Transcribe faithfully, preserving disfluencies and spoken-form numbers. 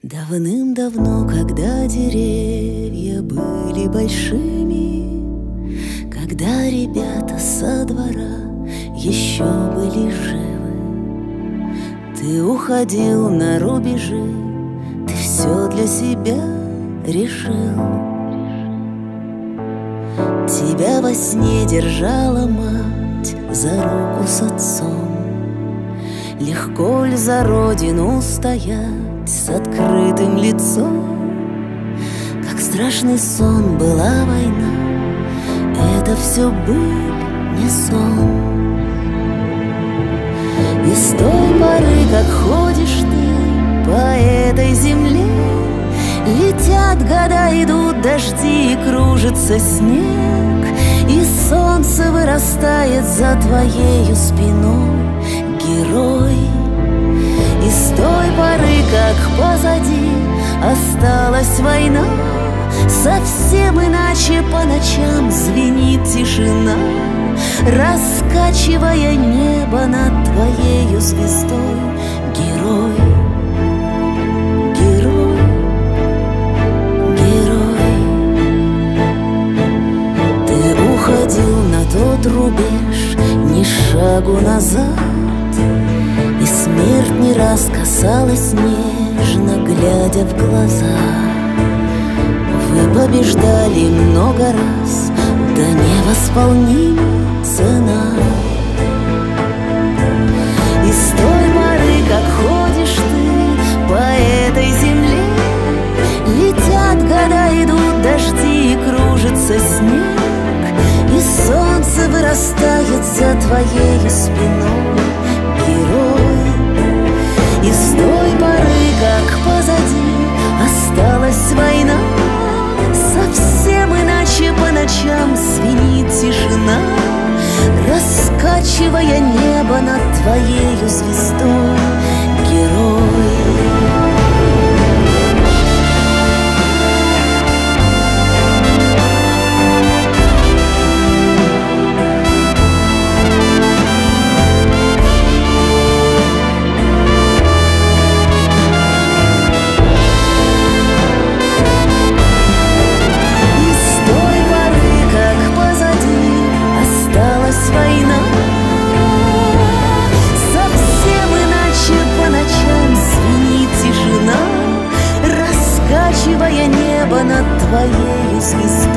Давным-давно, когда деревья были большими, когда ребята со двора еще были живы, ты уходил на рубежи, ты все для себя решил. Тебя во сне держала мать за руку с отцом. Легко ль за родину стоять с открытым лицом? Как страшный сон была война, это все быль, не сон. И с той поры, как ходишь ты по этой земле, летят года, идут дожди, и кружится снег, и солнце вырастает за твоею спиной, герой. И с той поры, как позади осталась война, совсем иначе по ночам звенит тишина, раскачивая небо над твоею звездой, герой. Герой, герой. Ты уходил на тот рубеж, ни шагу назад, и смерть не раз касалась нежно, глядя в глаза. Вы побеждали много раз, да невосполнима цена. И с той поры, как ходишь ты по этой земле, летят года, идут дожди, и кружится снег, и солнце вырастает за твоей спиной, герой. И с той поры, как позади осталась война, совсем иначе по ночам звенит тишина, раскачивая небо над твоею звездой, герой. Раскачивая небо над твоей звездой.